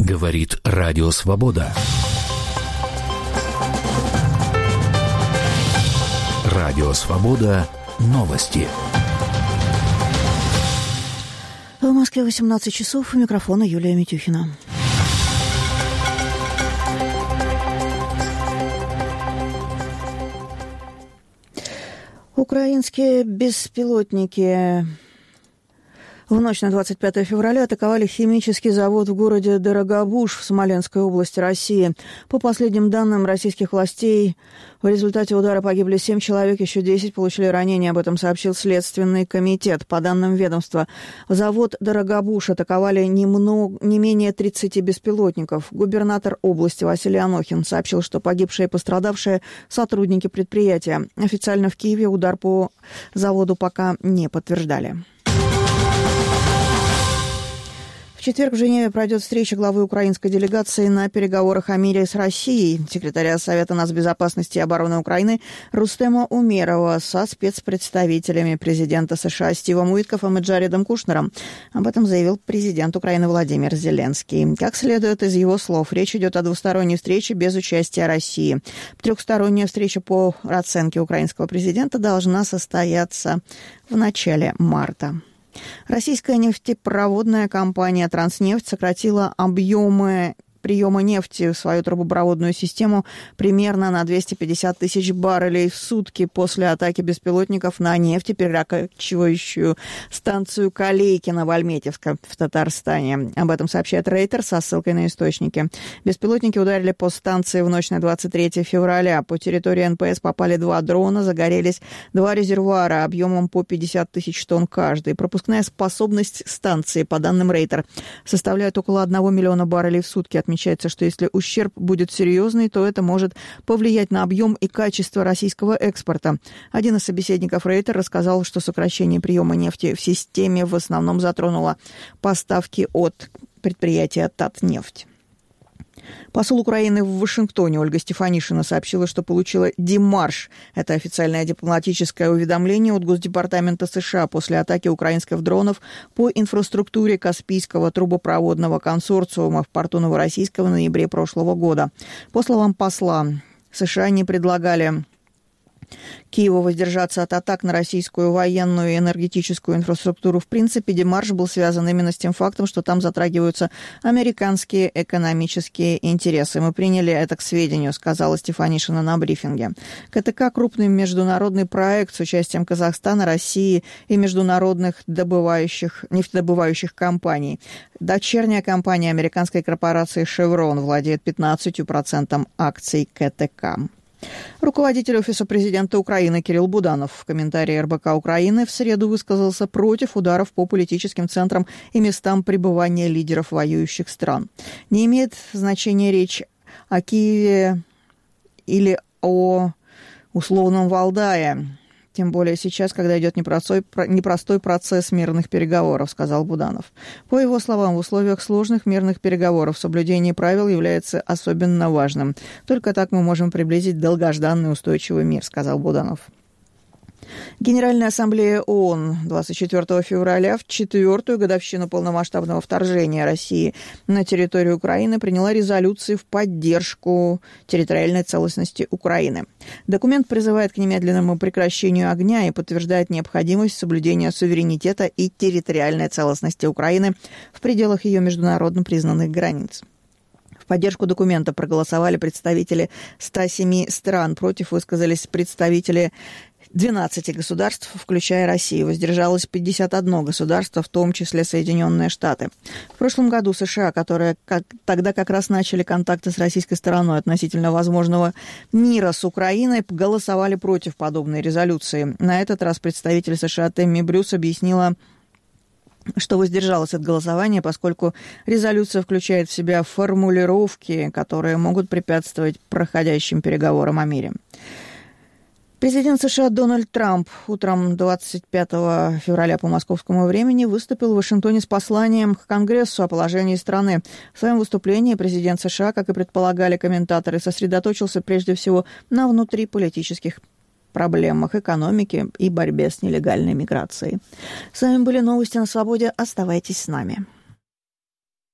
Говорит Радио Свобода. Радио Свобода. Новости. В Москве 18 часов. У микрофона Юлия Митюхина. Украинские беспилотники в ночь на 25 февраля атаковали химический завод в городе Дорогобуж в Смоленской области России. По последним данным российских властей, в результате удара погибли 7 человек, еще 10 получили ранения. Об этом сообщил Следственный комитет. По данным ведомства, завод Дорогобуж атаковали не менее 30 беспилотников. Губернатор области Василий Анохин сообщил, что погибшие и пострадавшие сотрудники предприятия. Официально в Киеве удар по заводу пока не подтверждали. В четверг в Женеве пройдет встреча главы украинской делегации на переговорах о мире с Россией. Секретаря Совета нацбезопасности и обороны Украины Рустема Умерова со спецпредставителями президента США Стивом Уиткофом и Джаредом Кушнером. Об этом заявил президент Украины Владимир Зеленский. Как следует из его слов, речь идет о двусторонней встрече без участия России. Трехсторонняя встреча по оценке украинского президента должна состояться в начале марта. Российская нефтепроводная компания «Транснефть» сократила объемы приема нефти в свою трубопроводную систему примерно на 250 тысяч баррелей в сутки после атаки беспилотников на нефтеперерабатывающую станцию Калейкино в Альметьевске в Татарстане. Об этом сообщает Рейтер со ссылкой на источники. Беспилотники ударили по станции в ночь на 23 февраля. По территории НПС попали 2 дрона, загорелись 2 резервуара объемом по 50 тысяч тонн каждый. Пропускная способность станции, по данным Рейтер, составляет около 1 миллиона баррелей в сутки. Отмечается, что если ущерб будет серьезный, то это может повлиять на объем и качество российского экспорта. Один из собеседников Рейтер рассказал, что сокращение приема нефти в системе в основном затронуло поставки от предприятия «Татнефть». Посол Украины в Вашингтоне Ольга Стефанишина сообщила, что получила демарш. Это официальное дипломатическое уведомление от Госдепартамента США после атаки украинских дронов по инфраструктуре Каспийского трубопроводного консорциума в порту Новороссийска в ноябре прошлого года. По словам посла, США не предлагали Киеву воздержаться от атак на российскую военную и энергетическую инфраструктуру. В принципе, демарш был связан именно с тем фактом, что там затрагиваются американские экономические интересы. Мы приняли это к сведению, сказала Стефанишина на брифинге. КТК – крупный международный проект с участием Казахстана, России и международных нефтедобывающих компаний. Дочерняя компания американской корпорации «Шеврон» владеет 15% акций КТК. Руководитель Офиса президента Украины Кирилл Буданов в комментарии РБК Украины в среду высказался против ударов по политическим центрам и местам пребывания лидеров воюющих стран. Не имеет значения речь о Киеве или о условном Валдае. Тем более сейчас, когда идет непростой процесс мирных переговоров, сказал Буданов. По его словам, в условиях сложных мирных переговоров соблюдение правил является особенно важным. Только так мы можем приблизить долгожданный устойчивый мир, сказал Буданов. Генеральная ассамблея ООН 24 февраля в 4-ю годовщину полномасштабного вторжения России на территорию Украины приняла резолюции в поддержку территориальной целостности Украины. Документ призывает к немедленному прекращению огня и подтверждает необходимость соблюдения суверенитета и территориальной целостности Украины в пределах ее международно признанных границ. В поддержку документа проголосовали представители 107 стран, против высказались представители 12 государств, включая Россию. Воздержалось 51 государство, в том числе Соединенные Штаты. В прошлом году США, которые тогда как раз начали контакты с российской стороной относительно возможного мира с Украиной, голосовали против подобной резолюции. На этот раз представитель США Тэмми Брюс объяснила, что воздержалась от голосования, поскольку резолюция включает в себя формулировки, которые могут препятствовать проходящим переговорам о мире. Президент США Дональд Трамп утром 25 февраля по московскому времени выступил в Вашингтоне с посланием к Конгрессу о положении страны. В своем выступлении президент США, как и предполагали комментаторы, сосредоточился прежде всего на внутриполитических проблемах экономики и борьбе с нелегальной миграцией. С вами были новости на Свободе. Оставайтесь с нами.